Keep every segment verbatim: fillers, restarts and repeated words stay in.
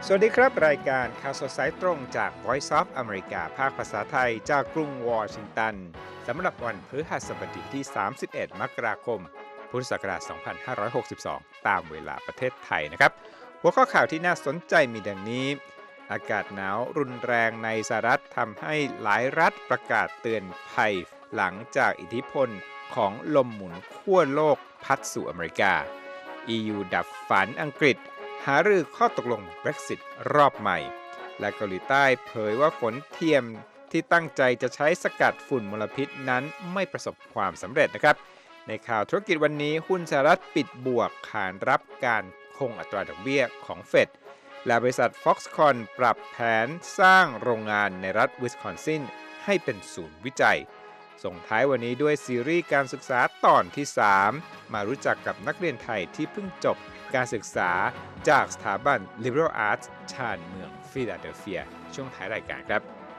สวัสดีครับรายการข่าวสดสายตรงจาก Voice of America ภาคภาษาไทยจากกรุงวอชิงตันสำหรับวันพฤหัสบดีที่สามสิบเอ็ดมกราคมพุทธศักราชสองพันห้าร้อยหกสิบสองตามเวลาประเทศไทยนะครับหัวข้อข่าวที่น่าสนใจมีดังนี้อากาศหนาวรุนแรงในสหรัฐทำให้หลายรัฐประกาศเตือนภัยหลังจากอิทธิพลของลมหมุนขั้วโลกพัดสู่อเมริกา อี ยู ดับฝันอังกฤษหารือข้อตกลง Brexit รอบใหม่และเกาหลีใต้เผยว่าฝนเทียมที่ตั้งใจจะใช้สกัดฝุ่นมลพิษนั้นไม่ประสบความสำเร็จนะครับในข่าวธุรกิจวันนี้หุ้นสหรัฐปิดบวกขานรับการคงอัตราดอกเบี้ยของเฟดและบริษัท Foxconn ปรับแผนสร้างโรงงานในรัฐวิสคอนซินให้เป็นศูนย์วิจัยส่งท้ายวันนี้ด้วยซีรีส์การศึกษาตอนที่สามมารู้จักกับนักเรียนไทยที่เพิ่งจบการศึกษาจากสถาบัน Liberal Arts ชานเมืองฟิลาเดลเฟียช่วงท้ายรายการครับ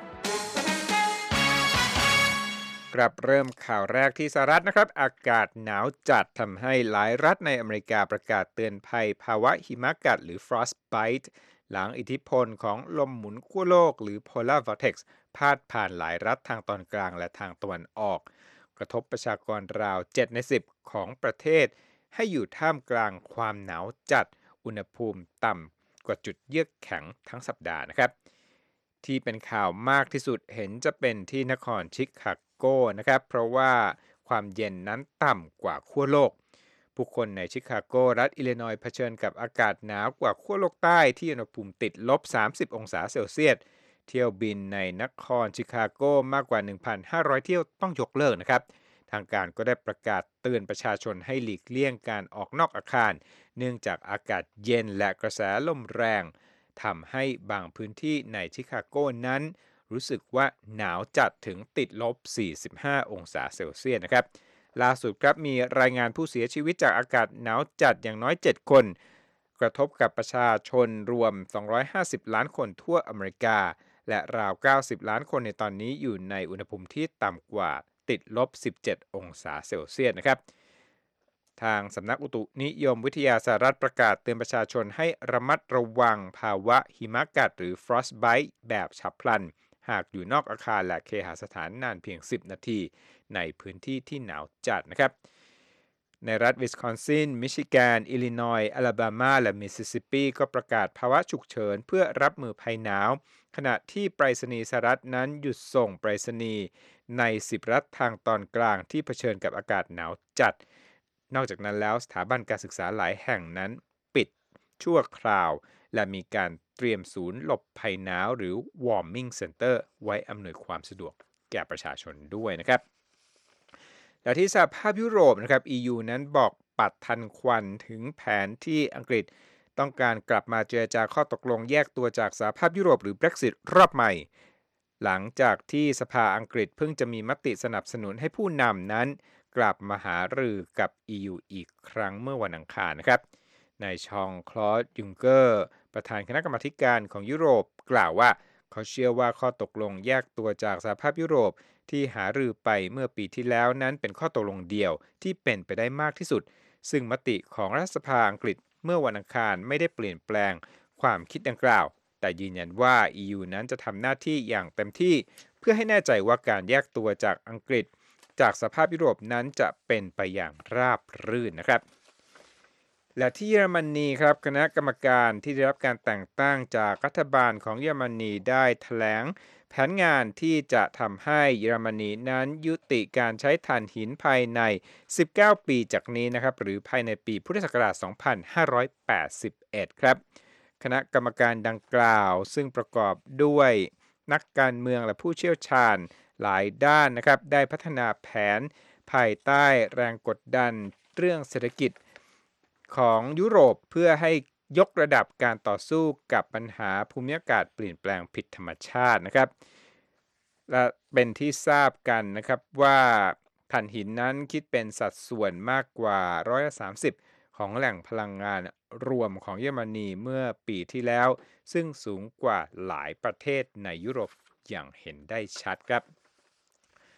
กลับเริ่มข่าวแรกที่สหรัฐนะครับอากาศหนาวจัดทำให้หลายรัฐในอเมริกาประกาศเตือนภัยภาวะหิมะกัดหรือ frostbite หลังอิทธิพลของลมหมุนขั้วโลกหรือ polar vortex พาดผ่านหลายรัฐทางตอนกลางและทางตะวันออกกระทบประชากรราวเจ็ดในสิบของประเทศให้อยู่ท่ามกลางความหนาวจัดอุณหภูมิต่ำกว่าจุดเยือกแข็งทั้งสัปดาห์นะครับที่เป็นข่าวมากที่สุดเห็นจะเป็นที่นครชิคาโกนะครับเพราะว่าความเย็นนั้นต่ำกว่าขั้วโลกผู้คนในชิคาโกรัฐอิลลินอยส์เผชิญกับอากาศหนาวกว่าขั้วโลกใต้ที่อุณหภูมิติดลบสามสิบองศาเซลเซียสเที่ยวบินในนครชิคาโกมากกว่า หนึ่งพันห้าร้อย เที่ยวต้องยกเลิกนะครับทางการก็ได้ประกาศเตือนประชาชนให้หลีกเลี่ยงการออกนอกอาคารเนื่องจากอากาศเย็นและกระแสลมแรงทำให้บางพื้นที่ในชิคาโกนั้นรู้สึกว่าหนาวจัดถึงติดลบสี่สิบห้าองศาเซลเซียสนะครับล่าสุดครับมีรายงานผู้เสียชีวิตจากอากาศหนาวจัดอย่างน้อยเจ็ดคนกระทบกับประชาชนรวมสองร้อยห้าสิบล้านคนทั่วอเมริกาและราวเก้าสิบล้านคนในตอนนี้อยู่ในอุณหภูมิที่ต่ำกว่าติดลบสิบเจ็ดองศาเซลเซียสนะครับทางสำนักอุตุนิยมวิทยาสหรัฐประกาศเตือนประชาชนให้ระมัดระวังภาวะหิมะกัดหรือ frostbite แบบฉับพลันหากอยู่นอกอาคารและเคหสถานนานเพียงสิบนาทีในพื้นที่ที่หนาวจัดนะครับในรัฐวิสคอนซินมิชิแกนอิลลินอยส์อลาบามาและมิสซิสซิปปีก็ประกาศภาวะฉุกเฉินเพื่อรับมือภัยหนาวขณะที่ไปรษณีย์สหรัฐนั้นหยุดส่งไปรษณีย์ในสิบรัฐทางตอนกลางที่เผชิญกับอากาศหนาวจัดนอกจากนั้นแล้วสถาบันการศึกษาหลายแห่งนั้นปิดชั่วคราวและมีการเตรียมศูนย์หลบภัยหนาวหรือ Warming Center ไว้อำนวยความสะดวกแก่ประชาชนด้วยนะครับและที่สหภาพยุโรปนะครับ อี ยู นั้นบอกปัดทันควันถึงแผนที่อังกฤษต้องการกลับมาเจรจาข้อตกลงแยกตัวจากสหภาพยุโรปหรือ Brexit รอบใหม่หลังจากที่สภาอังกฤษเพิ่งจะมีมติสนับสนุนให้ผู้นำนั้นกลับมาหารือกับ อี ยู อีกครั้งเมื่อวันอังคารนะครับนายชองคลอดยุงเกอร์ประธานคณะกรรมาการของยุโรปกล่าวว่าเขาเชื่อว่าข้อตกลงแยกตัวจากสหภาพยุโรปที่หารือไปเมื่อปีที่แล้วนั้นเป็นข้อตกลงเดียวที่เป็นไปได้มากที่สุดซึ่งมติของรัฐสภาอังกฤษเมื่อวันอังคารไม่ได้เปลี่ยนแปลงความคิดดังกล่าวแต่ยืนยันว่า อี ยู นั้นจะทำหน้าที่อย่างเต็มที่เพื่อให้แน่ใจว่าการแยกตัวจากอังกฤษจากสหภาพยุโรปนั้นจะเป็นไปอย่างราบรื่นนะครับและที่เยอรมนีครับคณะกรรมการที่ได้รับการแต่งตั้งจากรัฐบาลของเยอรมนีได้แถลงแผนงานที่จะทำให้เยอรมนีนั้นยุติการใช้ถ่านหินภายในสิบเก้าปีจากนี้นะครับหรือภายในปีพุทธศักราชสองพันห้าร้อยแปดสิบเอ็ดครับคณะกรรมการดังกล่าวซึ่งประกอบด้วยนักการเมืองและผู้เชี่ยวชาญหลายด้านนะครับได้พัฒนาแผนภายใต้แรงกดดันเรื่องเศรษฐกิจของยุโรปเพื่อให้ยกระดับการต่อสู้กับปัญหาภูมิอากาศเปลี่ยนแปลงผิดธรรมชาตินะครับและเป็นที่ทราบกันนะครับว่าถ่านหินนั้นคิดเป็นสัดส่วนมากกว่าร้อยละสามสิบของแหล่งพลังงานรวมของเยอรมนีเมื่อปีที่แล้วซึ่งสูงกว่าหลายประเทศในยุโรปอย่างเห็นได้ชัดครับ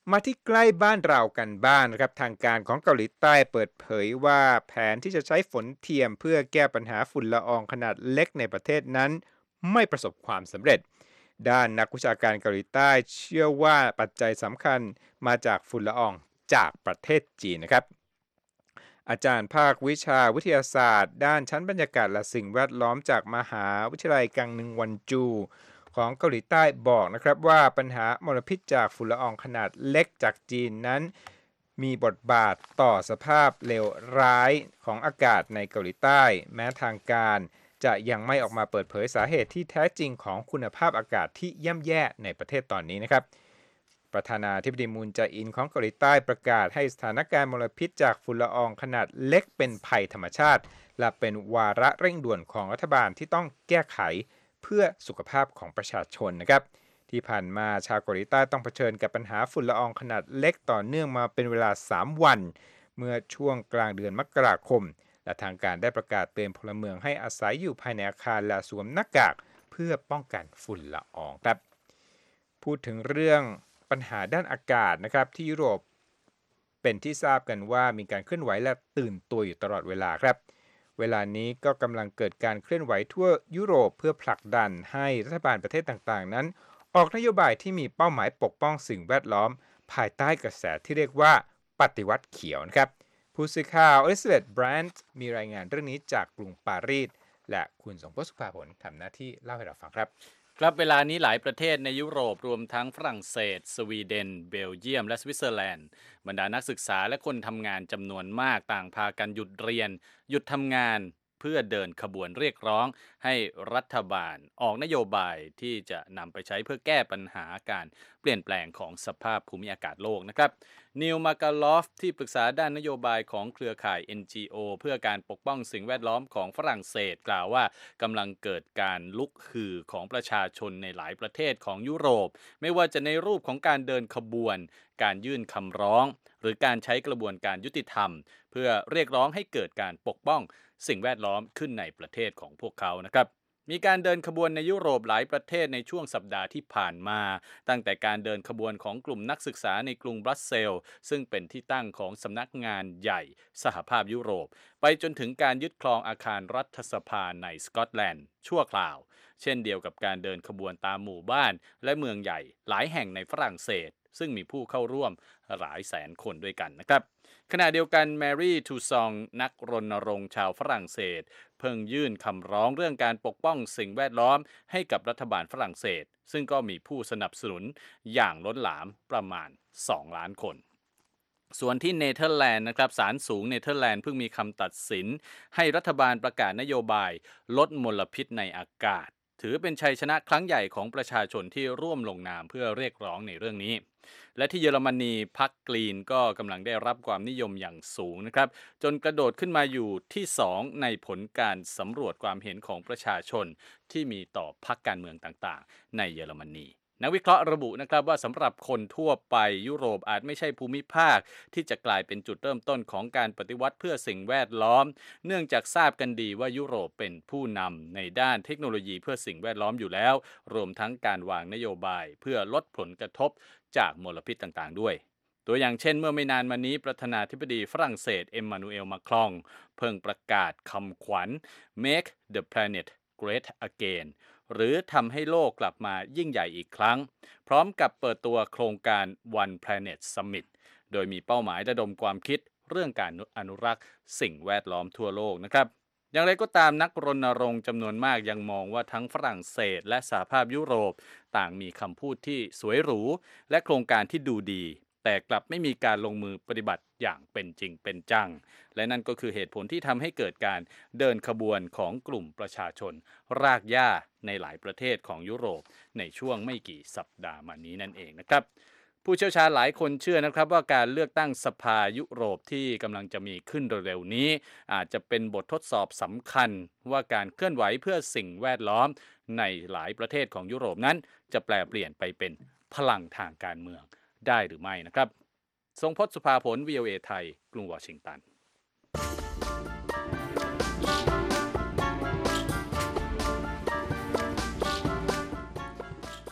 มาที่ใกล้บ้านเรากันบ้างนะครับทางการของเกาหลีใต้เปิดเผยว่าแผนที่จะใช้ฝนเทียมเพื่อแก้ปัญหาฝุ่นละอองขนาดเล็กในประเทศนั้นไม่ประสบความสำเร็จด้านนักวิชาการเกาหลีใต้เชื่อว่าปัจจัยสำคัญมาจากฝุ่นละอองจากประเทศจีนนะครับอาจารย์ภาควิชาวิทยาศาสตร์ด้านชั้นบรรยากาศและสิ่งแวดล้อมจากมหาวิทยาลัยกังนึงวันจูของเกาหลีใต้บอกนะครับว่าปัญหามลพิษจากฝุ่นละอองขนาดเล็กจากจีนนั้นมีบทบาทต่อสภาพเลวร้ายของอากาศในเกาหลีใต้แม้ทางการจะยังไม่ออกมาเปิดเผยสาเหตุที่แท้จริงของคุณภาพอากาศที่ย่ำแย่ในประเทศตอนนี้นะครับประธานาธิบดีมูนแจอินของเกาหลีใต้ประกาศให้สถานการณ์มลพิษจากฝุ่นละอองขนาดเล็กเป็นภัยธรรมชาติและเป็นวาระเร่งด่วนของรัฐบาลที่ต้องแก้ไขเพื่อสุขภาพของประชาชนนะครับที่ผ่านมาชาวเกาหลีใต้ต้องเผชิญกับปัญหาฝุ่นละอองขนาดเล็กต่อเนื่องมาเป็นเวลาสามวันเมื่อช่วงกลางเดือนมกราคมและทางการได้ประกาศเตือนพลเมืองให้อาศัยอยู่ภายในอาคารและสวมหน้ากากเพื่อป้องกันฝุ่นละอองครับพูดถึงเรื่องปัญหาด้านอากาศนะครับที่ยุโรปเป็นที่ทราบกันว่ามีการเคลื่อนไหวและตื่นตัวอยู่ตลอดเวลาครับเวลานี้ก็กำลังเกิดการเคลื่อนไหวทั่วยุโรปเพื่อผลักดันให้รัฐบาลประเทศต่างๆนั้นออกนโยบายที่มีเป้าหมายปกป้องสิ่งแวดล้อมภายใต้กระแสที่เรียกว่าปฏิวัติเขียวนะครับผู้สื่อข่าวอลิซาเบธแบรนท์มีรายงานเรื่องนี้จากกรุงปารีสและคุณสมพศ สุภาผลทำหน้าที่เล่าให้เราฟังครับครับเวลานี้หลายประเทศในยุโรปรวมทั้งฝรั่งเศสสวีเดนเบลเยียมและสวิตเซอร์แลนด์บรรดานักศึกษาและคนทำงานจำนวนมากต่างพากันหยุดเรียนหยุดทำงานเพื่อเดินขบวนเรียกร้องให้รัฐบาลออกนโยบายที่จะนำไปใช้เพื่อแก้ปัญหาการเปลี่ยนแปลงของสภาพภูมิอากาศโลกนะครับนิลมาการลอฟที่ปรึกษาด้านนโยบายของเครือข่าย เอ็น จี โอ เพื่อการปกป้องสิ่งแวดล้อมของฝรั่งเศสกล่าวว่ากำลังเกิดการลุกฮือของประชาชนในหลายประเทศของยุโรปไม่ว่าจะในรูปของการเดินขบวนการยื่นคำร้องหรือการใช้กระบวนการยุติธรรมเพื่อเรียกร้องให้เกิดการปกป้องสิ่งแวดล้อมขึ้นในประเทศของพวกเขานะครับมีการเดินขบวนในยุโรปหลายประเทศในช่วงสัปดาห์ที่ผ่านมาตั้งแต่การเดินขบวนของกลุ่มนักศึกษาในกรุงบรัสเซลส์ซึ่งเป็นที่ตั้งของสำนักงานใหญ่สหภาพยุโรปไปจนถึงการยึดครองอาคารรัฐสภาในสกอตแลนด์ชั่วคราวเช่นเดียวกับการเดินขบวนตามหมู่บ้านและเมืองใหญ่หลายแห่งในฝรั่งเศสซึ่งมีผู้เข้าร่วมหลายแสนคนด้วยกันนะครับขณะเดียวกันแมรี่ทูซองนักรณรงค์ชาวฝรั่งเศสเพิ่งยื่นคำร้องเรื่องการปกป้องสิ่งแวดล้อมให้กับรัฐบาลฝรั่งเศสซึ่งก็มีผู้สนับสนุนอย่างล้นหลามประมาณสองล้านคนส่วนที่เนเธอร์แลนด์นะครับศาลสูงเนเธอร์แลนด์เพิ่งมีคำตัดสินให้รัฐบาลประกาศนโยบายลดมลพิษในอากาศถือเป็นชัยชนะครั้งใหญ่ของประชาชนที่ร่วมลงนามเพื่อเรียกร้องในเรื่องนี้และที่เยอรมนีพรรคกรีนก็กำลังได้รับความนิยมอย่างสูงนะครับจนกระโดดขึ้นมาอยู่ที่สองในผลการสำรวจความเห็นของประชาชนที่มีต่อพรรคการเมืองต่างๆในเยอรมนีนักวิเคราะห์ระบุนะครับว่าสำหรับคนทั่วไปยุโรปอาจไม่ใช่ภูมิภาคที่จะกลายเป็นจุดเริ่มต้นของการปฏิวัติเพื่อสิ่งแวดล้อมเนื่องจากทราบกันดีว่ายุโรปเป็นผู้นำในด้านเทคโนโลยีเพื่อสิ่งแวดล้อมอยู่แล้วรวมทั้งการวางนโยบายเพื่อลดผลกระทบจากมลพิษต่างๆด้วยตัวอย่างเช่นเมื่อไม่นานมานี้ประธานาธิบดีฝรั่งเศสเอ็มมานูเอลมาครองเพิ่งประกาศคำขวัญ Make the planet great againหรือทำให้โลกกลับมายิ่งใหญ่อีกครั้งพร้อมกับเปิดตัวโครงการ One Planet Summit โดยมีเป้าหมายระดมความคิดเรื่องการอนุรักษ์สิ่งแวดล้อมทั่วโลกนะครับอย่างไรก็ตามนักรณรงค์จำนวนมากยังมองว่าทั้งฝรั่งเศสและสหภาพยุโรปต่างมีคำพูดที่สวยหรูและโครงการที่ดูดีแต่กลับไม่มีการลงมือปฏิบัติอย่างเป็นจริงเป็นจังและนั่นก็คือเหตุผลที่ทำให้เกิดการเดินขบวนของกลุ่มประชาชนรากหญ้าในหลายประเทศของยุโรปในช่วงไม่กี่สัปดาห์มานี้นั่นเองนะครับผู้เชี่ยวชาญหลายคนเชื่อนะครับว่าการเลือกตั้งสภายุโรปที่กำลังจะมีขึ้นเร็วๆนี้อาจจะเป็นบททดสอบสำคัญว่าการเคลื่อนไหวเพื่อสิ่งแวดล้อมในหลายประเทศของยุโรปนั้นจะแปลเปลี่ยนไปเป็นพลังทางการเมืองได้หรือไม่นะครับทรงพจน์ สุภาผล วี โอ เอ ไทยกรุงวอชิงตัน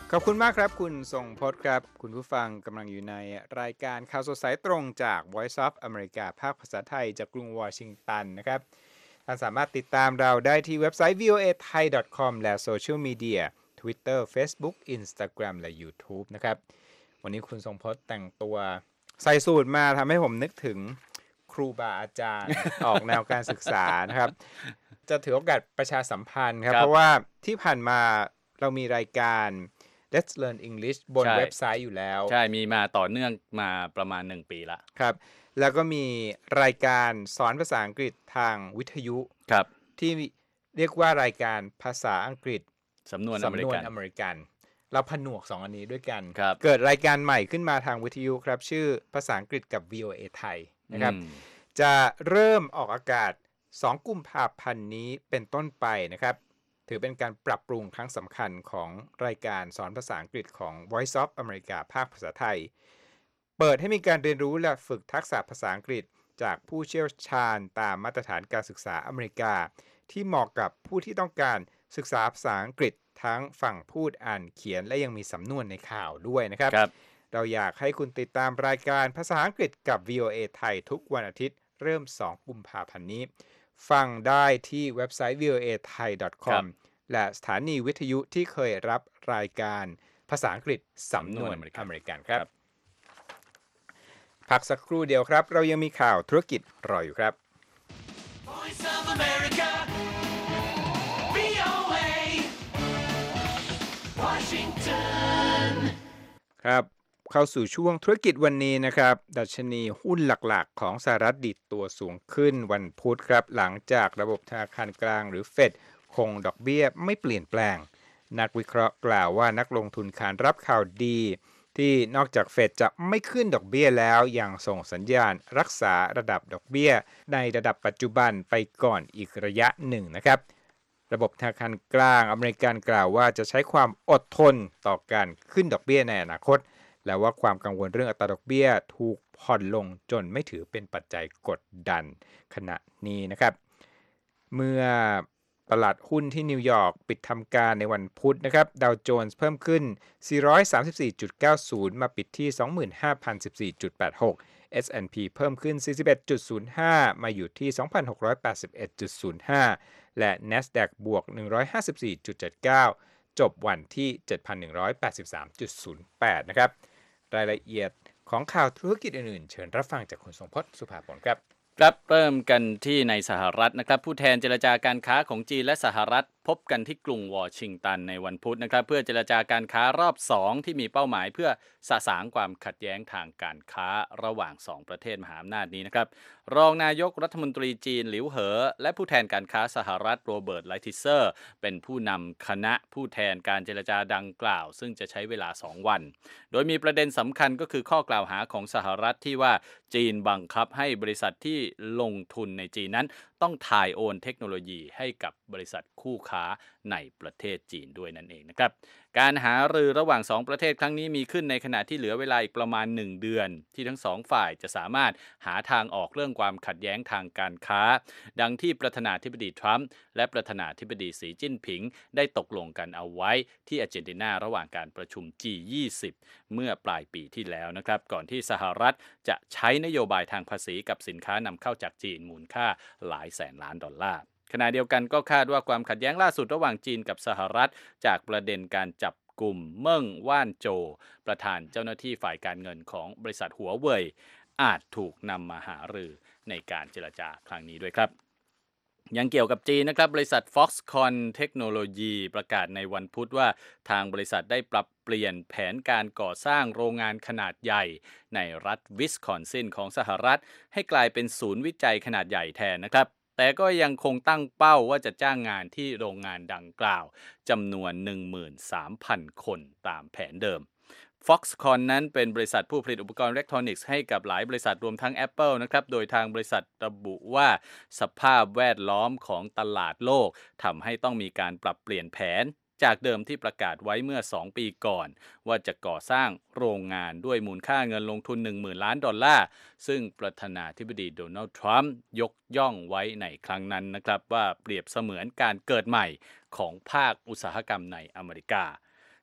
ขอบคุณมากครับคุณทรงพจน์ครับคุณผู้ฟังกำลังอยู่ในรายการข่าวสดสายตรงจาก Voice of America ภาคภาษาไทยจากกรุงวอชิงตันนะครับท่านสามารถติดตามเราได้ที่เว็บไซต์ วี โอ เอ ไทย ดอท คอม และโซเชียลมีเดีย Twitter Facebook Instagram และ YouTube นะครับวันนี้คุณทรงพจน์แต่งตัวใส่สูทมาทำให้ผมนึกถึงครูบาอาจารย์ ออกแนวการศึกษานะครับจะถือโอกาสประชาสัมพันธ์ครับเพราะว่าที่ผ่านมาเรามีรายการ Let's Learn English บนเว็บไซต์อยู่แล้วใช่มีมาต่อเนื่องมาประมาณหนึ่งปีละครับแล้วก็มีรายการสอนภาษาอังกฤษทางวิทยุครับที่เรียกว่ารายการภาษาอังกฤษสำนวนอเมริกันอเมริกันเราผนวกสองอันนี้ด้วยกันครับเกิดรายการใหม่ขึ้นมาทางวิทยุครับชื่อภาษาอังกฤษกับ วี โอ เอ ไทยนะครับจะเริ่มออกอากาศสองกุมภาพันธ์นี้เป็นต้นไปนะครับถือเป็นการปรับปรุงครั้งสำคัญของรายการสอนภาษาอังกฤษของ Voice of America ภาคภาษาไทยเปิดให้มีการเรียนรู้และฝึกทักษะภาษาอังกฤษจากผู้เชี่ยวชาญตามมาตรฐานการศึกษาอเมริกาที่เหมาะกับผู้ที่ต้องการศึกษาภาษาอังกฤษทั้งฝั่งพูดอ่านเขียนและยังมีสำนวนในข่าวด้วยนะครับรบเราอยากให้คุณติดตามรายการภาษาอังกฤษกับ วี โอ เอ ไทยทุกวันอาทิตย์เริ่มสองกุมภาพันธ์นี้ฟังได้ที่เว็บไซต์ วี โอ เอ ไทย ดอท คอม และสถานีวิทยุที่เคยรับรายการภาษาอังกฤษสำนวนอเมริกันครับพักสักครู่เดียวครับเรายังมีข่าวธุรกิจรออยู่ครับ Voice of America วี โอ เอ Washington ครับเข้าสู่ช่วงธุรกิจวันนี้นะครับดัชนีหุ้นหลักๆของสหรัฐดิดตัวสูงขึ้นวันพุธครับหลังจากระบบธนาคารกลางหรือเฟดคงดอกเบี้ยไม่เปลี่ยนแปลงนักวิเคราะห์กล่าวว่านักลงทุนขานรับข่าวดีที่นอกจากเฟดจะไม่ขึ้นดอกเบี้ยแล้วยังส่งสัญญาณรักษาระดับดอกเบี้ยในระดับปัจจุบันไปก่อนอีกระยะหนึ่งนะครับระบบธนาคารกลางอเมริกันกล่าวว่าจะใช้ความอดทนต่อการขึ้นดอกเบี้ยในอนาคตและว่าความกังวลเรื่องอัตราดอกเบี้ยถูกผ่อนลงจนไม่ถือเป็นปัจจัยกดดันขณะนี้นะครับเมื่อตลาดหุ้นที่นิวยอร์กปิดทำการในวันพุธนะครับดาวโจนส์เพิ่มขึ้น สี่ร้อยสามสิบสี่จุดเก้าศูนย์ มาปิดที่ สองหมื่นห้าพันสิบสี่จุดแปดหก เอส แอนด์ พี เพิ่มขึ้น สี่สิบเอ็ดจุดศูนย์ห้า มาอยู่ที่ สองพันหกร้อยแปดสิบเอ็ดจุดศูนย์ห้า และ NASDAQ บวก หนึ่งร้อยห้าสิบสี่จุดเจ็ดเก้า จบวันที่ เจ็ดพันหนึ่งร้อยแปดสิบสามจุดศูนย์แปด นะครับรายละเอียดของข่าวธุรกิจอื่นๆเชิญรับฟังจากคุณทรงพจน์สุภาพลครับครับเริ่มกันที่ในสหรัฐนะครับผู้แทนเจรจาการค้าของจีนและสหรัฐพบกันที่กรุงวอชิงตันในวันพุธนะครับเพื่อเจรจาการค้ารอบสองที่มีเป้าหมายเพื่อสะสางความขัดแย้งทางการค้าระหว่างสองประเทศมหาอำนาจนี้นะครับรองนายกรัฐมนตรีจีนหลิวเหอและผู้แทนการค้าสหรัฐโรเบิร์ตไลทิเซอร์เป็นผู้นำคณะผู้แทนการเจรจาดังกล่าวซึ่งจะใช้เวลาสองวันโดยมีประเด็นสำคัญก็คือข้อกล่าวหาของสหรัฐที่ว่าจีนบังคับให้บริษัทที่ลงทุนในจีนนั้นต้องถ่ายโอนเทคโนโลยีให้กับบริษัทคู่ค้าในประเทศจีนด้วยนั่นเองนะครับการหารือระหว่างสองประเทศครั้งนี้มีขึ้นในขณะที่เหลือเวลาอีกประมาณหนึ่งเดือนที่ทั้งสองฝ่ายจะสามารถหาทางออกเรื่องความขัดแย้งทางการค้าดังที่ประธานาธิบดีทรัมป์และประธานาธิบดีสีจิ้นผิงได้ตกลงกันเอาไว้ที่อาร์เจนตินาระหว่างการประชุม จี ยี่สิบ เมื่อปลายปีที่แล้วนะครับก่อนที่สหรัฐจะใช้นโยบายทางภาษีกับสินค้านำเข้าจากจีนมูลค่าหลายแสนล้านดอลลาร์ขณะเดียวกันก็คาดว่าความขัดแย้งล่าสุดระหว่างจีนกับสหรัฐจากประเด็นการจับกลุ่มเมิ่งว่านโจประธานเจ้าหน้าที่ฝ่ายการเงินของบริษัทหัวเว่ยอาจถูกนำมาหารือในการเจรจาครั้งนี้ด้วยครับยังเกี่ยวกับจีนนะครับบริษัท Foxconn เทคโนโลยีประกาศในวันพุธว่าทางบริษัทได้ปรับเปลี่ยนแผนการก่อสร้างโรงงานขนาดใหญ่ในรัฐวิสคอนซินของสหรัฐให้กลายเป็นศูนย์วิจัยขนาดใหญ่แทนนะครับแต่ก็ยังคงตั้งเป้าว่าจะจ้างงานที่โรงงานดังกล่าวจำนวน หนึ่งหมื่นสามพัน คนตามแผนเดิม Foxconn นั้นเป็นบริษัทผู้ผลิตอุปกรณ์อิเล็กทรอนิกส์ให้กับหลายบริษัทรวมทั้ง Apple นะครับโดยทางบริษัทระบุว่าสภาพแวดล้อมของตลาดโลกทำให้ต้องมีการปรับเปลี่ยนแผนจากเดิมที่ประกาศไว้เมื่อสองปีก่อนว่าจะก่อสร้างโรงงานด้วยมูลค่าเงินลงทุน หนึ่งหมื่น ล้านดอลลาร์ซึ่งประธานาธิบดีโดนัลด์ทรัมป์ยกย่องไว้ในครั้งนั้นนะครับว่าเปรียบเสมือนการเกิดใหม่ของภาคอุตสาหกรรมในอเมริกา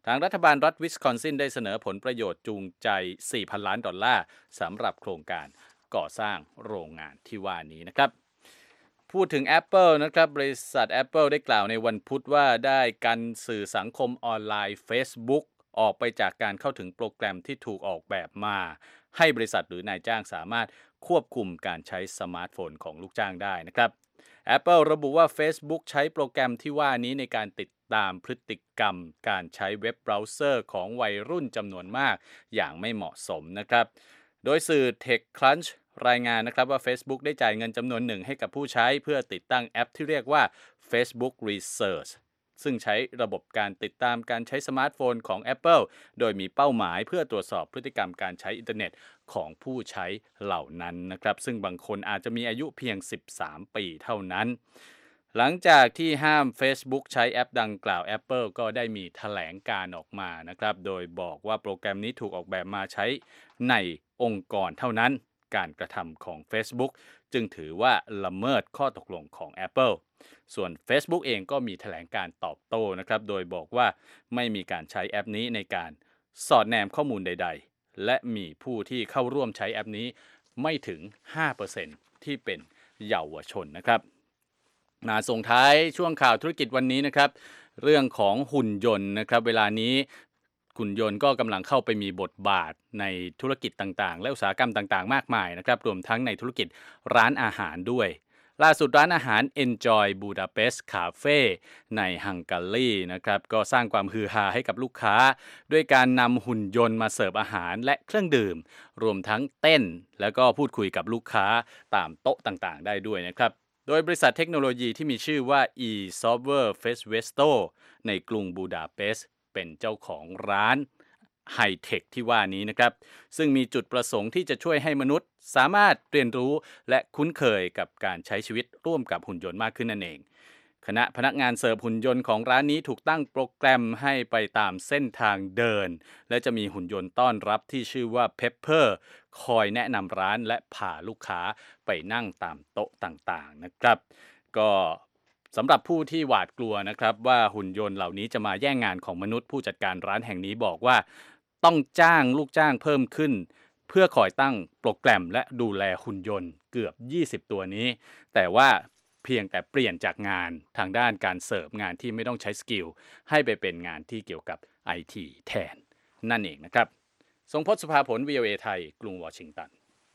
ทางรัฐบาลรัฐวิสคอนซินได้เสนอผลประโยชน์จูงใจ สี่พัน ล้านดอลลาร์สำหรับโครงการก่อสร้างโรงงานที่ว่านี้นะครับพูดถึง Apple นะครับบริษัท Apple ได้กล่าวในวันพุธว่าได้กันสื่อสังคมออนไลน์ Facebook ออกไปจากการเข้าถึงโปรแกรมที่ถูกออกแบบมาให้บริษัทหรือนายจ้างสามารถควบคุมการใช้สมาร์ทโฟนของลูกจ้างได้นะครับ Apple ระบุว่า Facebook ใช้โปรแกรมที่ว่านี้ในการติดตามพฤติกรรมการใช้เว็บเบราว์เซอร์ของวัยรุ่นจำนวนมากอย่างไม่เหมาะสมนะครับโดยสื่อ TechCrunch รายงานนะครับว่า Facebook ได้จ่ายเงินจำนวนหนึ่งให้กับผู้ใช้เพื่อติดตั้งแอปที่เรียกว่า Facebook Research ซึ่งใช้ระบบการติดตามการใช้สมาร์ทโฟนของ Apple โดยมีเป้าหมายเพื่อตรวจสอบพฤติกรรมการใช้อินเทอร์เน็ตของผู้ใช้เหล่านั้นนะครับซึ่งบางคนอาจจะมีอายุเพียงสิบสามปีเท่านั้นหลังจากที่ห้าม Facebook ใช้แอปดังกล่าว Apple ก็ได้มีแถลงการออกมานะครับโดยบอกว่าโปรแกรมนี้ถูกออกแบบมาใช้ในองค์กรเท่านั้นการกระทำของ Facebook จึงถือว่าละเมิดข้อตกลงของ Apple ส่วน Facebook เองก็มีแถลงการตอบโต้นะครับโดยบอกว่าไม่มีการใช้แอปนี้ในการสอดแนมข้อมูลใดๆและมีผู้ที่เข้าร่วมใช้แอปนี้ไม่ถึง ห้าเปอร์เซ็นต์ ที่เป็นเยาวชนนะครับมาส่งท้ายช่วงข่าวธุรกิจวันนี้นะครับเรื่องของหุ่นยนต์นะครับเวลานี้หุ่นยนต์ก็กำลังเข้าไปมีบทบาทในธุรกิจต่างๆและอุตสาหกรรมต่างๆมากมายนะครับรวมทั้งในธุรกิจร้านอาหารด้วยล่าสุดร้านอาหาร Enjoy Budapest Cafe ในฮังการีนะครับก็สร้างความฮือฮาให้กับลูกค้าด้วยการนำหุ่นยนต์มาเสิร์ฟอาหารและเครื่องดื่มรวมทั้งเต้นแล้วก็พูดคุยกับลูกค้าตามโต๊ะต่างๆได้ด้วยนะครับโดยบริษัทเทคโนโลยีที่มีชื่อว่า e-Software Festo ในกรุงบูดาเปสต์เป็นเจ้าของร้านไฮเทคที่ว่านี้นะครับซึ่งมีจุดประสงค์ที่จะช่วยให้มนุษย์สามารถเรียนรู้และคุ้นเคยกับการใช้ชีวิตร่วมกับหุ่นยนต์มากขึ้นนั่นเองคณะพนักงานเสิร์ฟหุ่นยนต์ของร้านนี้ถูกตั้งโปรแกรมให้ไปตามเส้นทางเดินและจะมีหุ่นยนต์ต้อนรับที่ชื่อว่า Pepper คอยแนะนำร้านและพาลูกค้าไปนั่งตามโต๊ะต่างๆนะครับก็สำหรับผู้ที่หวาดกลัวนะครับว่าหุ่นยนต์เหล่านี้จะมาแย่งงานของมนุษย์ผู้จัดการร้านแห่งนี้บอกว่าต้องจ้างลูกจ้างเพิ่มขึ้นเพื่อคอยตั้งโปรแกรมและดูแลหุ่นยนต์เกือบยี่สิบตัวนี้แต่ว่าเพียงแต่เปลี่ยนจากงานทางด้านการเสิร์ฟงานที่ไม่ต้องใช้สกิลให้ไปเป็นงานที่เกี่ยวกับ ไอ ที แทนนั่นเองนะครับทรงพจน์สุภาผล วี โอ เอ ไทยกรุงวอชิงตัน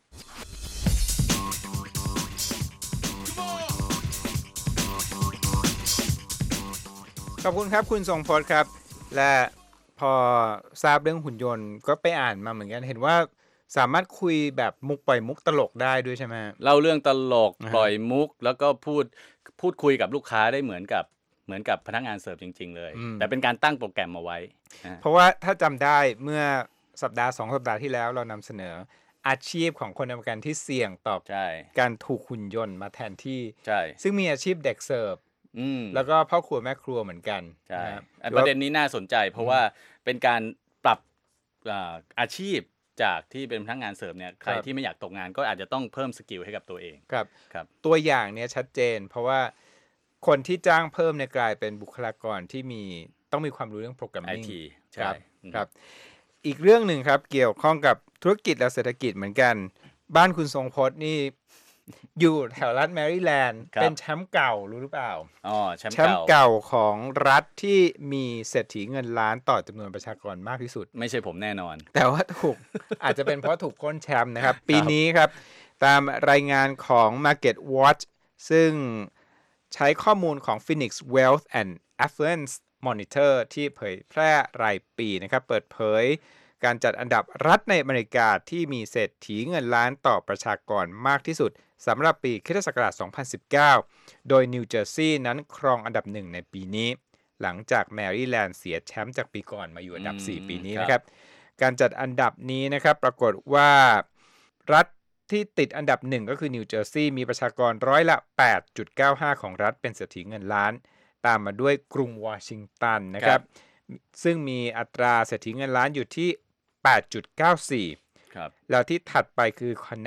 ขอบคุณครับคุณทรงพจน์ครับและพอทราบเรื่องหุ่นยนต์ก็ไปอ่านมาเหมือนกันเห็นว่าสามารถคุยแบบมุกปล่อยมุกตลกได้ด้วยใช่ไหมเล่าเรื่องตลกปล่อยมุกแล้วก็พูดพูดคุยกับลูกค้าได้เหมือนกับเหมือนกับพนักงานเสิร์ฟจริงๆเลยแต่เป็นการตั้งโปรแกรมมาไว้เพราะว่าถ้าจำได้เมื่อสัปดาห์สองสัปดาห์ที่แล้วเรานำเสนออาชีพของคนทำงานที่เสี่ยงต่อการถูกหุ่นยนต์มาแทนที่ซึ่งมีอาชีพเด็กเสิร์ฟแล้วก็พ่อครัวแม่ครัวเหมือนกันใช่ประเด็นนี้น่าสนใจเพราะว่าเป็นการปรับอาชีพจากที่เป็นพนักงานเสิร์ฟเนี่ยใครที่ไม่อยากตกงานก็อาจจะต้องเพิ่มสกิลให้กับตัวเองครับครับตัวอย่างเนี้ยชัดเจนเพราะว่าคนที่จ้างเพิ่มเนี่ยกลายเป็นบุคลากรที่มีต้องมีความรู้เรื่องโปรแกรมมิ่งไอ ที ใช่ครับอีกเรื่องหนึ่งครับเกี่ยวข้องกับธุรกิจและเศรษฐกิจเหมือนกันบ้านคุณทรงพจน์นี่อยู่แถวรัฐแมริแลนด์เป็นแชมป์เก่ารู้หรือเปล่าอ๋อแชมป์เก่าเก่าของรัฐที่มีเศรษฐีเงินล้านต่อจำนวนประชากรมากที่สุดไม่ใช่ผมแน่นอนแต่ว่าถูก อาจจะเป็นเพราะถูกพ้นแชมป์นะครับ ปีนี้ครับตามรายงานของ Market Watch ซึ่งใช้ข้อมูลของ Phoenix Wealth and Affluence Monitor ที่เผยแพร่รายปีนะครับเปิดเผยการจัดอันดับรัฐในอเมริกาที่มีเศรษฐีเงินล้านต่อประชากรมากที่สุดสำหรับปีคริสตศักราชสองพันสิบเก้าโดยนิวเจอร์ซีย์นั้นครองอันดับหนึ่งในปีนี้หลังจากแมริแลนด์เสียแชมป์จากปีก่อนมาอยู่อันดับสี่ปีนี้นะครับการจัดอันดับนี้นะครับปรากฏว่ารัฐที่ติดอันดับหนึ่งก็คือนิวเจอร์ซีย์มีประชากรร้อยละ แปดจุดเก้าห้า ของรัฐเป็นเศรษฐีเงินล้านตามมาด้วยกรุงวอชิงตันนะครับซึ่งมีอัตราเศรษฐีเงินล้านอยู่ที่ แปดจุดเก้าสี่ครับแล้วที่ถัดไปคือ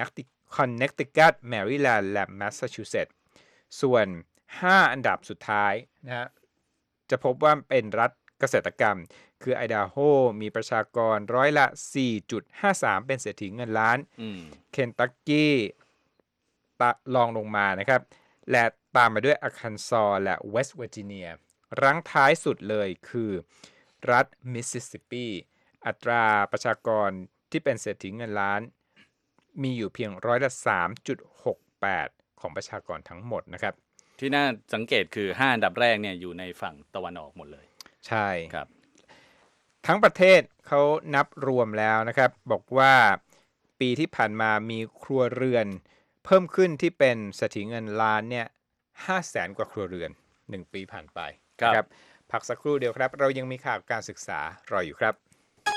Connecticut Maryland และ Massachusetts ส่วนห้าอันดับสุดท้ายนะฮะจะพบว่าเป็นรัฐเกษตรกรรมคือไอดาโฮมีประชากรร้อยละ สี่จุดห้าสาม เป็นเศรษฐีเงินล้านเคนตักกี้รองลงมานะครับและตามมาด้วยอาคันซอและเวสต์เวอร์จิเนียรั้งท้ายสุดเลยคือรัฐมิสซิสซิปปีอัตราประชากรที่เป็นเศรษฐีเงินล้านมีอยู่เพียงร้อยละ สามจุดหกแปด ของประชากรทั้งหมดนะครับที่น่าสังเกตคือห้าอันดับแรกเนี่ยอยู่ในฝั่งตะวันออกหมดเลยใช่ครับทั้งประเทศเขานับรวมแล้วนะครับบอกว่าปีที่ผ่านมามีครัวเรือนเพิ่มขึ้นที่เป็นเศรษฐีเงินล้านเนี่ยห้าแสนกว่าครัวเรือนหนึ่งปีผ่านไปครับพักสักครู่เดียวครับเรายังมีข่าวการศึกษารออยู่ครับ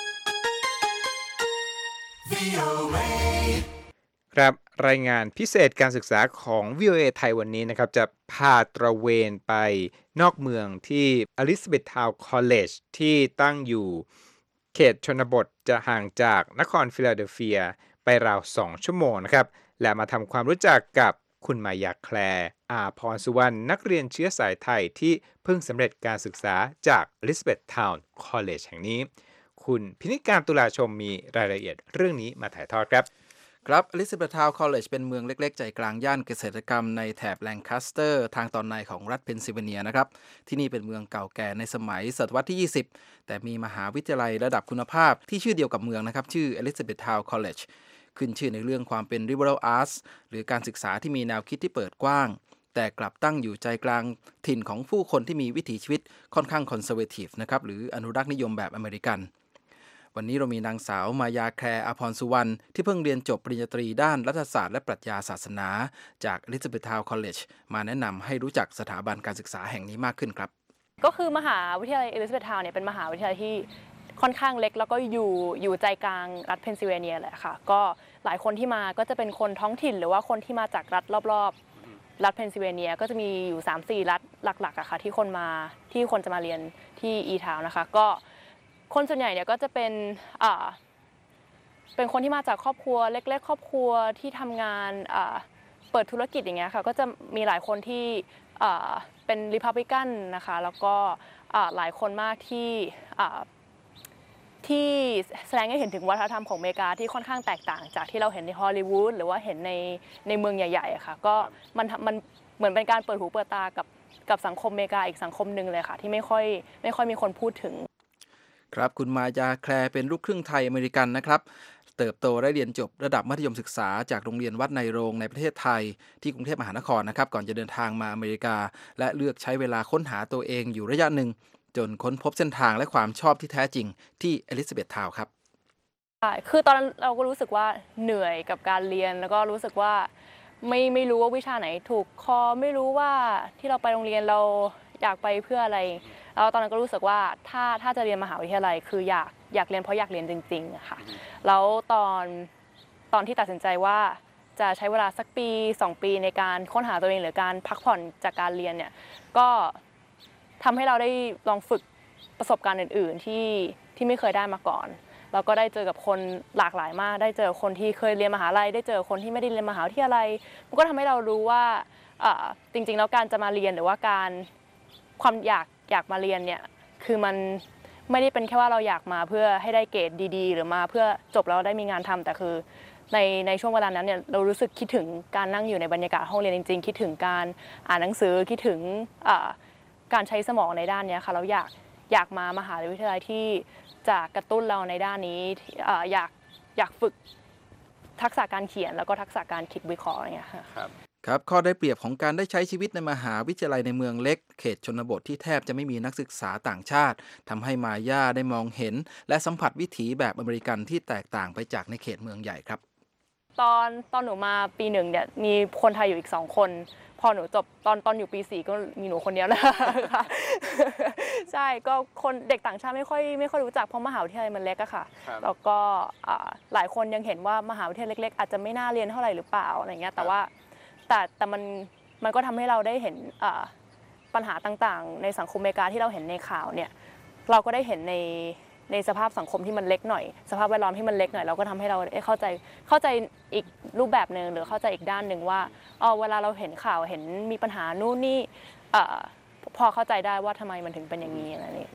ครับรายงานพิเศษการศึกษาของ วี โอ เอ ไทยวันนี้นะครับจะพาตระเวนไปนอกเมืองที่ Elizabethtown College ที่ตั้งอยู่เขตชนบทจะห่างจากนครฟิลาเดลเฟียไปราวสองชั่วโมงนะครับและมาทำความรู้จักกับคุณมายาแคลร์อาพรสุวรรณนักเรียนเชื้อสายไทยที่เพิ่งสำเร็จการศึกษาจาก Elizabethtown College แห่งนี้คุณพินิจการตุลาชมมีรายละเอียดเรื่องนี้มาถ่ายทอดครับครับ Elizabethtown College เป็นเมืองเล็กๆใจกลางย่านเกษตรกรรมในแถบแลงคาสเตอร์ทางตอนในของรัฐเพนซิลเวเนียนะครับที่นี่เป็นเมืองเก่าแก่ในสมัยศตวรรษที่ยี่สิบแต่มีมหาวิทยาลัยระดับคุณภาพที่ชื่อเดียวกับเมืองนะครับชื่อ Elizabethtown College ขึ้นชื่อในเรื่องความเป็น liberal arts หรือการศึกษาที่มีแนวคิดที่เปิดกว้างแต่กลับตั้งอยู่ใจกลางถิ่นของผู้คนที่มีวิถีชีวิตค่อนข้างคอนเซอร์เวทีฟนะครับหรืออนุรักษ์นิยมแบบอเมริกันวันนี้เรามีนางสาวมายาแคลร์อาพรสุวรรณที่เพิ่งเรียนจบปริญญาตรีด้านรัฐศาสตร์และปรัชญาศาสนาจาก Elizabethtown College มาแนะนำให้รู้จักสถาบันการศึกษาแห่งนี้มากขึ้นครับก็คือมหาวิทยาลัย Elizabethtown เนี่ยเป็นมหาวิทยาลัยที่ค่อนข้างเล็กแล้วก็อยู่อยู่ใจกลางรัฐเพนซิลเวเนียแหละค่ะก็หลายคนที่มาก็จะเป็นคนท้องถิ่นหรือว่าคนที่มาจากรัฐรอบๆรัฐเพนซิลเวเนียก็จะมีอยู่ สามสี่ รัฐหลักๆอะค่ะที่คนมาที่คนจะมาเรียนที่ E-Town นะคะก็คนส่วนใหญ่เนี่ยก็จะเป็นอ่าเป็นคนที่มาจากครอบครัวเล็กๆครอบครัวที่ทำงานอ่าเปิดธุรกิจอย่างเงี้ยค่ะก็จะมีหลายคนที่อ่าเป็นริพับลิกันนะคะแล้วก็อ่าหลายคนมากที่อ่าที่แสดงให้เห็นถึงวัฒนธรรมของอเมริกาที่ค่อนข้างแตกต่างจากที่เราเห็นในฮอลลีวูดหรือว่าเห็นในในเมืองใหญ่ๆอะค่ะก็มันมันเหมือนเป็นการเปิดหูเปิดตากับกับสังคมอเมริกาอีกสังคมนึงเลยค่ะที่ไม่ค่อยไม่ค่อยมีคนพูดถึงครับคุณมายาแคลร์เป็นลูกครึ่งไทยอเมริกันนะครับเติบโตและเรียนจบระดับมัธยมศึกษาจากโรงเรียนวัดไนโรงในประเทศไทยที่กรุงเทพมหานครนะครับก่อนจะเดินทางมาอเมริกาและเลือกใช้เวลาค้นหาตัวเองอยู่ระยะหนึ่งจนค้นพบเส้นทางและความชอบที่แท้จริงที่ Elizabethtown ครับใช่คือตอนนั้นเราก็รู้สึกว่าเหนื่อยกับการเรียนแล้วก็รู้สึกว่าไม่ไม่รู้ว่าวิชาไหนถูกคอไม่รู้ว่าที่เราไปโรงเรียนเราอยากไปเพื่ออะไรแล้วตอนนั้นก็รู้สึกว่าถ้าถ้าจะเรียนมหาวิทยาลัยคืออยากอยากเรียนเพราะอยากเรียนจริงๆอะค่ะแล้วตอนตอนที่ตัดสินใจว่าจะใช้เวลาสักปีสองปีในการค้นหาตัวเองหรือการพักผ่อนจากการเรียนเนี่ยก็ทำให้เราได้ลองฝึกประสบการณ์อื่นๆที่ที่ไม่เคยได้มาก่อนเราก็ได้เจอกับคนหลากหลายมากได้เจอคนที่เคยเรียนมหาลัยได้เจอคนที่ไม่ได้เรียนมหาวิทยาลัยมันก็ทำให้เรารู้ว่าจริงๆแล้วการจะมาเรียนหรือว่าการความอยากอยากมาเรียนเนี่ยคือมันไม่ได้เป็นแค่ว่าเราอยากมาเพื่อให้ได้เกรดดีๆหรือมาเพื่อจบแล้วได้มีงานทำแต่คือในในช่วงเวลานั้นเนี่ยเรารู้สึกคิดถึงการนั่งอยู่ในบรรยากาศห้องเรียนจริงๆคิดถึงการอ่านหนังสือคิดถึงการใช้สมองในด้านนี้ค่ะเราอยากอยากมามหาวิทยาลัยที่จะกระตุ้นเราในด้านนี้อยากอยากฝึกทักษะการเขียนแล้วก็ทักษะการคิดวิเคราะห์อะไรอย่างเงี้ยค่ะครับข้อได้เปรียบของการได้ใช้ชีวิตในมหาวิทยาลัยในเมืองเล็กเขตชนบทที่แทบจะไม่มีนักศึกษาต่างชาติทำให้มาย่าได้มองเห็นและสัมผัสวิถีแบบอเมริกันที่แตกต่างไปจากในเขตเมืองใหญ่ครับตอนตอนหนูมาปีหนึ่งเนี่ยมีคนไทยอยู่อีกสองคนพอหนูจบตอนตอนอยู่ปีสี่ก็มีหนูคนเดียวนะคะใช่ก็คนเด็กต่างชาติไม่ค่อยไม่ค่อยรู้จักเพราะมหาวิทยาลัยมันเล็กอะค่ะแล้วก็หลายคนยังเห็นว่ามหาวิทยาลัยเล็กๆอาจจะไม่น่าเรียนเท่าไหร่หรือเปล่าอะไรเงี้ยแต่ว่าแต่แต่มันมันก็ทำให้เราได้เห็นปัญหาต่างๆในสังคมอเมริกาที่เราเห็นในข่าวเนี่ยเราก็ได้เห็นในในสภาพสังคมที่มันเล็กหน่อยสภาพแวดล้อมที่มันเล็กหน่อยเราก็ทำให้เราเข้าใจเข้าใจอีกรูปแบบนึงหรือเข้าใจอีกด้านนึงว่าอ๋อเวลาเราเห็นข่าวเห็นมีปัญหานู่นนี่พอเข้าใจได้ว่าทำไมมันถึงเป็นอย่างนี้อะไรนี่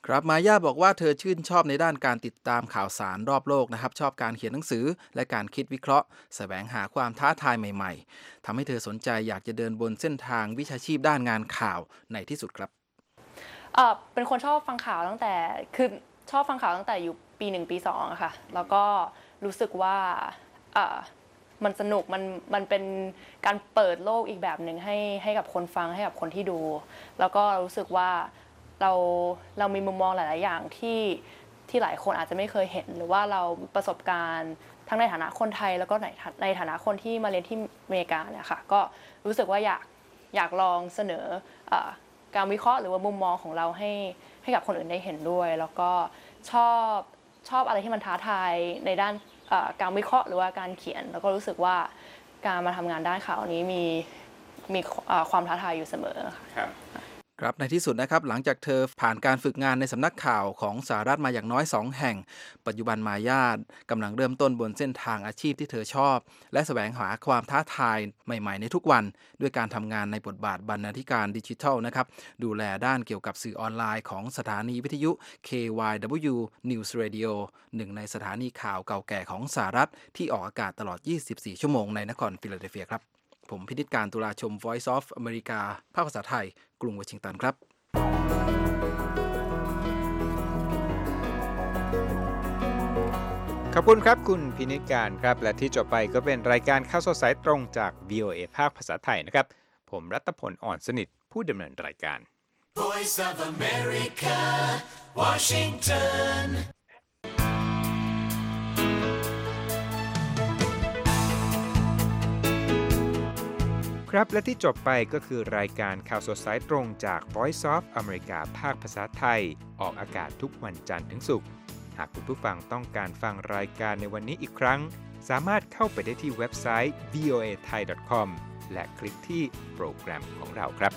ครับมาย่าบอกว่าเธอชื่นชอบในด้านการติดตามข่าวสารรอบโลกนะครับชอบการเขียนหนังสือและการคิดวิเคราะห์แสวงหาความท้าทายใหม่ๆทำให้เธอสนใจอยากจะเดินบนเส้นทางวิชาชีพด้านงานข่าวในที่สุดครับเออเป็นคนชอบฟังข่าวตั้งแต่คือชอบฟังข่าวตั้งแต่อยู่ปีหนึ่งปีสองอะค่ะแล้วก็รู้สึกว่าเออมันสนุกมันมันเป็นการเปิดโลกอีกแบบหนึ่งให้ให้กับคนฟังให้กับคนที่ดูแล้วก็รู้สึกว่าเราเรามีมุมมองหลายๆอย่างที่ที่หลายคนอาจจะไม่เคยเห็นหรือว่าเราประสบการณ์ทั้งในฐานะคนไทยแล้วก็ในในฐานะคนที่มาเรียนที่อเมริกาเนี่ยค่ะก็รู้สึกว่าอยากอยากลองเสนอเอ่อการวิเคราะห์หรือว่ามุมมองของเราให้ให้กับคนอื่นได้เห็นด้วยแล้วก็ชอบชอบอะไรที่มันท้าทายในด้านการวิเคราะห์หรือว่าการเขียนแล้วก็รู้สึกว่าการมาทำงานด้านข่าวนี้มีมีความท้าทายอยู่เสมอค่ะครับในที่สุดนะครับหลังจากเธอผ่านการฝึกงานในสำนักข่าวของสหรัฐมาอย่างน้อยสองแห่งปัจจุบันมาย่ากำลังเริ่มต้นบนเส้นทางอาชีพที่เธอชอบและแสวงหาความท้าทายใหม่ๆในทุกวันด้วยการทำงานในบทบาทบรรณาธิการดิจิทัลนะครับดูแลด้านเกี่ยวกับสื่อออนไลน์ของสถานีวิทยุ เค วาย ดับเบิลยู News Radio หนึ่งในสถานีข่าวเก่าแก่ของสหรัฐที่ออกอากาศตลอดยี่สิบสี่ชั่วโมงในนครฟิลาเดลเฟียครับผมพินิจการตุลาชม Voice of America ภาคภาษาไทยกรุงวอชิงตันครับขอบคุณครับคุณพินิจการครับและที่จบไปก็เป็นรายการข่าวสดสายตรงจาก วี โอ เอ ภาคภาษาไทยนะครับผมรัตพลอ่อนสนิทผู้ดำเนินรายการ Voice of America Washingtonครับและที่จบไปก็คือรายการข่าวสดสายตรงจาก Voice of America ภาคภาษาไทยออกอากาศทุกวันจันทร์ถึงศุกร์หากคุณผู้ฟังต้องการฟังรายการในวันนี้อีกครั้งสามารถเข้าไปได้ที่เว็บไซต์ วี โอ เอ ไทย ดอท คอม และคลิกที่โปรแกรมของเราครับ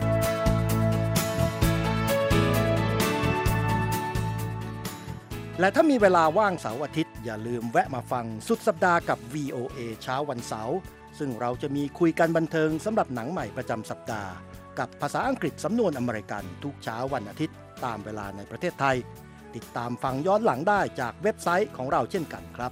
และถ้ามีเวลาว่างเสาร์อาทิตย์อย่าลืมแวะมาฟังสุดสัปดาห์กับ วี โอ เอ เช้าวันเสาร์ซึ่งเราจะมีคุยกันบันเทิงสำหรับหนังใหม่ประจำสัปดาห์กับภาษาอังกฤษสำนวนอเมริกันทุกเช้าวันอาทิตย์ตามเวลาในประเทศไทยติดตามฟังย้อนหลังได้จากเว็บไซต์ของเราเช่นกันครับ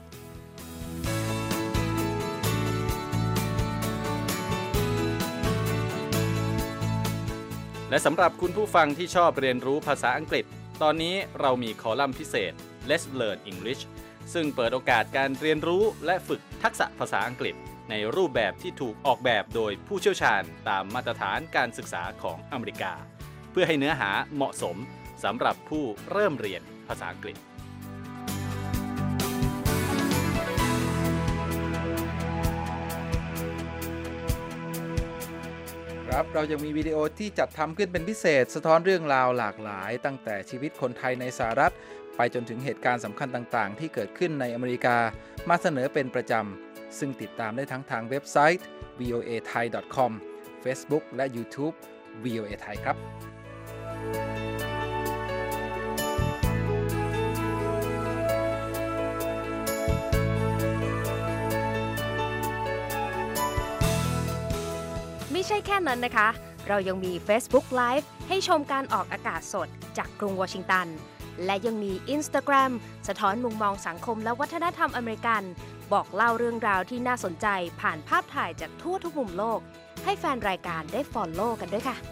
และสำหรับคุณผู้ฟังที่ชอบเรียนรู้ภาษาอังกฤษตอนนี้เรามีคอลัมน์พิเศษ Let's Learn English ซึ่งเปิดโอกาสการเรียนรู้และฝึกทักษะภาษาอังกฤษในรูปแบบที่ถูกออกแบบโดยผู้เชี่ยวชาญตามมาตรฐานการศึกษาของอเมริกาเพื่อให้เนื้อหาเหมาะสมสำหรับผู้เริ่มเรียนภาษาอังกฤษครับเรายังมีวิดีโอที่จัดทำขึ้นเป็นพิเศษสะท้อนเรื่องราวหลากหลายตั้งแต่ชีวิตคนไทยในสหรัฐไปจนถึงเหตุการณ์สำคัญต่างๆที่เกิดขึ้นในอเมริกามาเสนอเป็นประจำซึ่งติดตามได้ทั้งทางเว็บไซต์ วี โอ เอ ไทย ดอท คอม Facebook และ YouTube วี โอ เอ ไทยครับไม่ใช่แค่นั้นนะคะเรายังมี Facebook Live ให้ชมการออกอากาศสดจากกรุงวอชิงตันและยังมี Instagram สะท้อนมุมมองสังคมและวัฒนธรรมอเมริกันบอกเล่าเรื่องราวที่น่าสนใจผ่านภาพถ่ายจากทั่วทุกมุมโลกให้แฟนรายการได้ follow กันด้วยค่ะ